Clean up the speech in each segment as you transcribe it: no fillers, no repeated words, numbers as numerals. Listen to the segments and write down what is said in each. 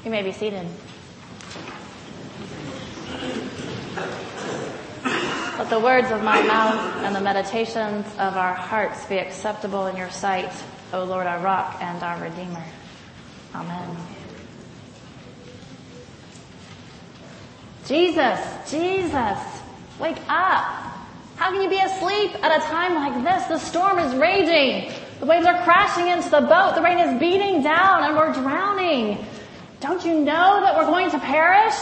You may be seated. Let the words of my mouth and the meditations of our hearts be acceptable in your sight, O Lord, our rock and our Redeemer. Amen. Jesus, wake up. How can you be asleep at a time like this? The storm is raging. The waves are crashing into the boat. The rain is beating down and we're drowning. Don't you know that we're going to perish?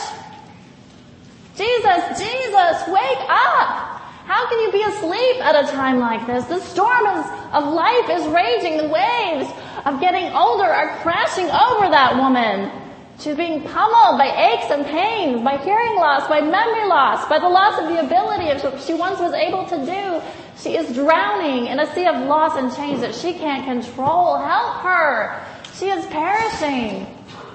Jesus, wake up! How can you be asleep at a time like this? The storm of life is raging. The waves of getting older are crashing over that woman. She's being pummeled by aches and pains, by hearing loss, by memory loss, by the loss of the ability of what she once was able to do. She is drowning in a sea of loss and change that she can't control. Help her. She is perishing.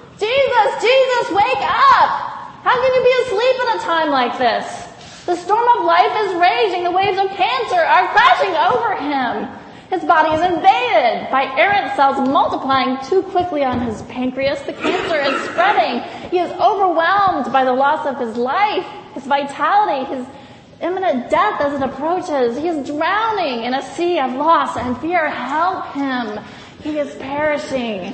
Jesus, wake up! How can you be asleep at a time like this? The storm of life is raging. The waves of cancer are crashing over him. His body is invaded by errant cells multiplying too quickly on his pancreas. The cancer is spreading. He is overwhelmed by the loss of his life, his vitality, his imminent death as it approaches. He is drowning in a sea of loss and fear. Help him. He is perishing.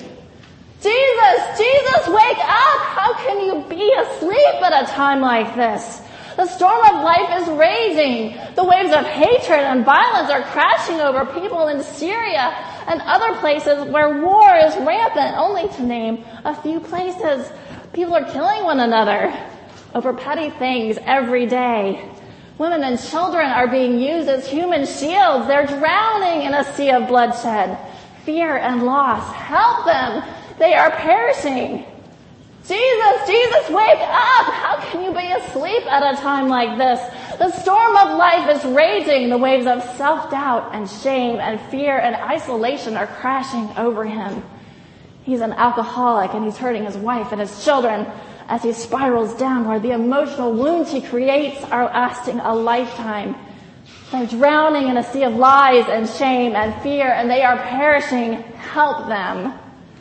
Jesus, wake up! How can you be asleep at a time like this? The storm of life is raging. The waves of hatred and violence are crashing over people in Syria and other places where war is rampant, only to name a few places. People are killing one another over petty things every day. Women and children are being used as human shields. They're drowning in a sea of bloodshed, fear and loss. Help them. They are perishing. Jesus, wake up! How can you be asleep at a time like this? The storm of life is raging. The waves of self-doubt and shame and fear and isolation are crashing over him. He's an alcoholic and he's hurting his wife and his children as he spirals downward. The emotional wounds he creates are lasting a lifetime. They're drowning in a sea of lies and shame and fear, and they are perishing. Help them.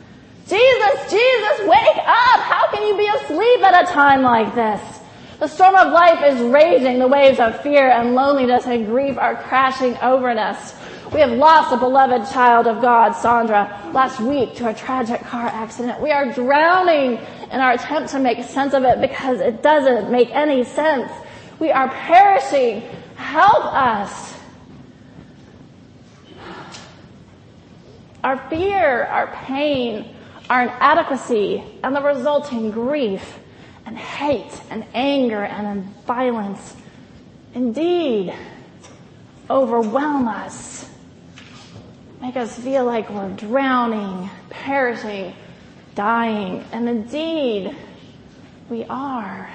Jesus, wake up! How can you be asleep at a time like this? The storm of life is raging. The waves of fear and loneliness and grief are crashing over us. We have lost a beloved child of God, Sandra, last week to a tragic car accident. We are drowning in our attempt to make sense of it because it doesn't make any sense. We are perishing. Help us. Our fear, our pain, our inadequacy, and the resulting grief and hate and anger and violence indeed overwhelm us, make us feel like we're drowning, perishing, dying, and indeed we are.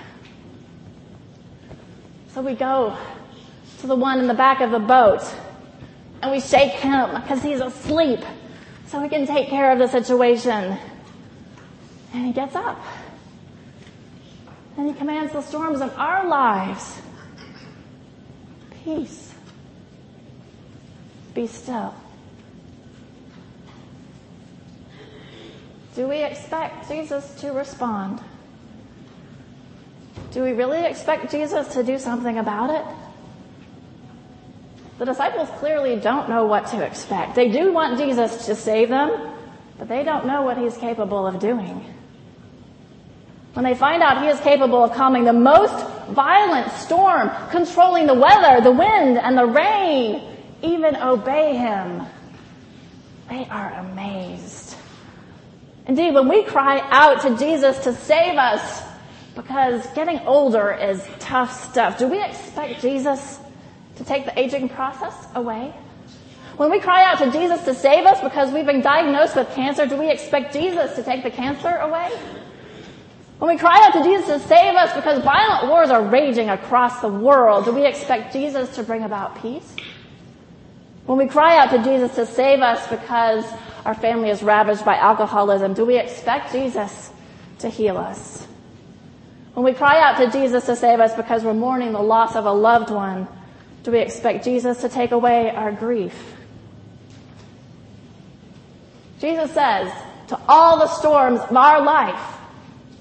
So we go to the one in the back of the boat and we shake him because he's asleep, so we can take care of the situation. And he gets up. And he commands the storms of our lives. Peace. Be still. Do we expect Jesus to respond? Do we really expect Jesus to do something about it? The disciples clearly don't know what to expect. They do want Jesus to save them, but they don't know what he's capable of doing. When they find out he is capable of calming the most violent storm, controlling the weather, the wind, and the rain, even obey him, they are amazed. Indeed, when we cry out to Jesus to save us, because getting older is tough stuff, do we expect Jesus to take the aging process away? When we cry out to Jesus to save us because we've been diagnosed with cancer, do we expect Jesus to take the cancer away? When we cry out to Jesus to save us because violent wars are raging across the world, do we expect Jesus to bring about peace? When we cry out to Jesus to save us because our family is ravaged by alcoholism, do we expect Jesus to heal us? When we cry out to Jesus to save us because we're mourning the loss of a loved one, do we expect Jesus to take away our grief? Jesus says to all the storms of our life,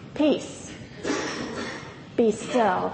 Peace. Be still.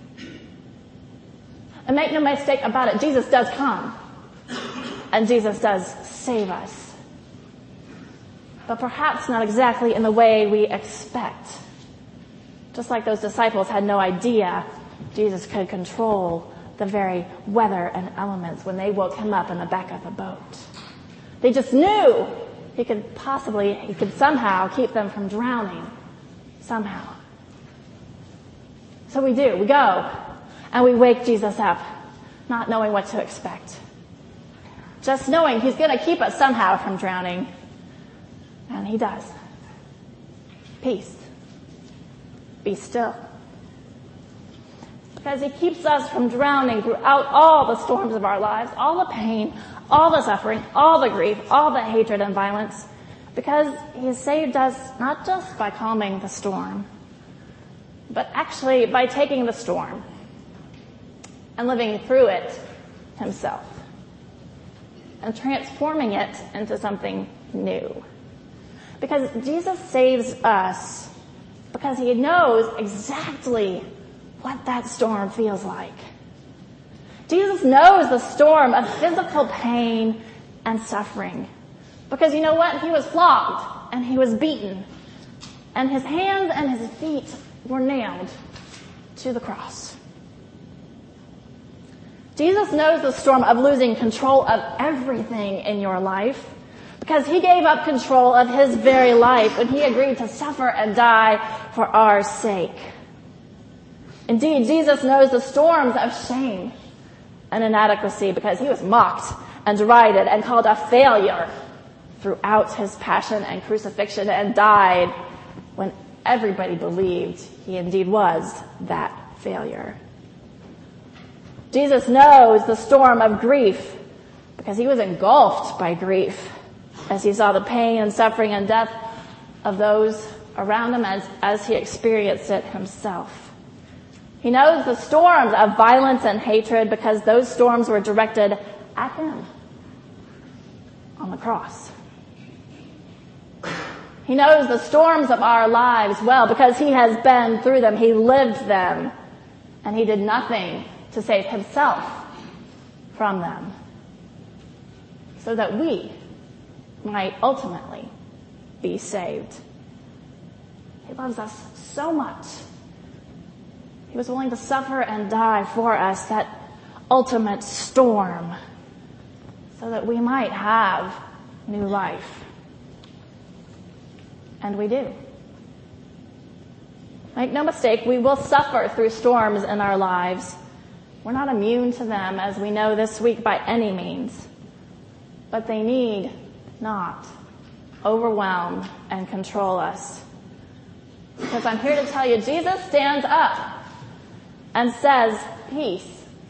And make no mistake about it, Jesus does come. And Jesus does save us. But perhaps not exactly in the way we expect. Just like those disciples had no idea Jesus could control the very weather and elements when they woke him up in the back of the boat. They just knew he could somehow keep them from drowning. Somehow. So we do. We go and we wake Jesus up, not knowing what to expect. Just knowing he's going to keep us somehow from drowning. And he does. Peace. Be still. Because he keeps us from drowning throughout all the storms of our lives, all the pain, all the suffering, all the grief, all the hatred and violence. Because he has saved us not just by calming the storm, but actually by taking the storm and living through it himself and transforming it into something new. Because Jesus saves us because he knows exactly what that storm feels like. Jesus knows the storm of physical pain and suffering. Because you know what? He was flogged and he was beaten. And his hands and his feet were nailed to the cross. Jesus knows the storm of losing control of everything in your life because he gave up control of his very life when he agreed to suffer and die for our sake. Indeed, Jesus knows the storms of shame and inadequacy because he was mocked and derided and called a failure throughout his passion and crucifixion and died when everybody believed he indeed was that failure. Jesus knows the storm of grief because he was engulfed by grief as he saw the pain and suffering and death of those around him as he experienced it himself. He knows the storms of violence and hatred because those storms were directed at him on the cross. He knows the storms of our lives well because he has been through them. He lived them. And he did nothing to save himself from them so that we might ultimately be saved. He loves us so much. He was willing to suffer and die for us, that ultimate storm, so that we might have new life. And we do. Make no mistake, we will suffer through storms in our lives. We're not immune to them, as we know this week, by any means. But they need not overwhelm and control us. Because I'm here to tell you, Jesus stands up and says, peace,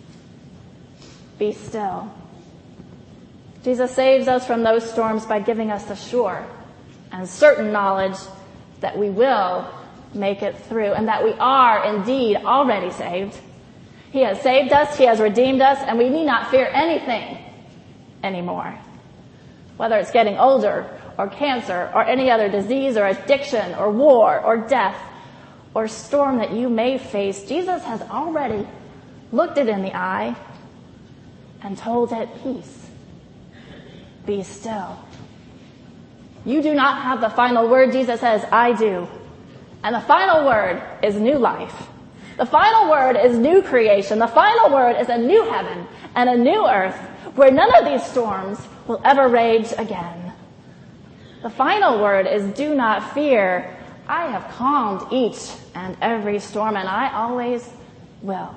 be still. Jesus saves us from those storms by giving us the sure and certain knowledge that we will make it through and that we are indeed already saved. He has saved us, he has redeemed us, and we need not fear anything anymore. Whether it's getting older or cancer or any other disease or addiction or war or death or storm that you may face, Jesus has already looked it in the eye and told it, peace, be still. You do not have the final word. Jesus says, I do. And the final word is new life. The final word is new creation. The final word is a new heaven and a new earth where none of these storms will ever rage again. The final word is do not fear. I have calmed each and every storm, and I always will.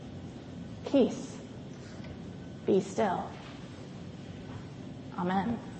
Peace. Be still. Amen.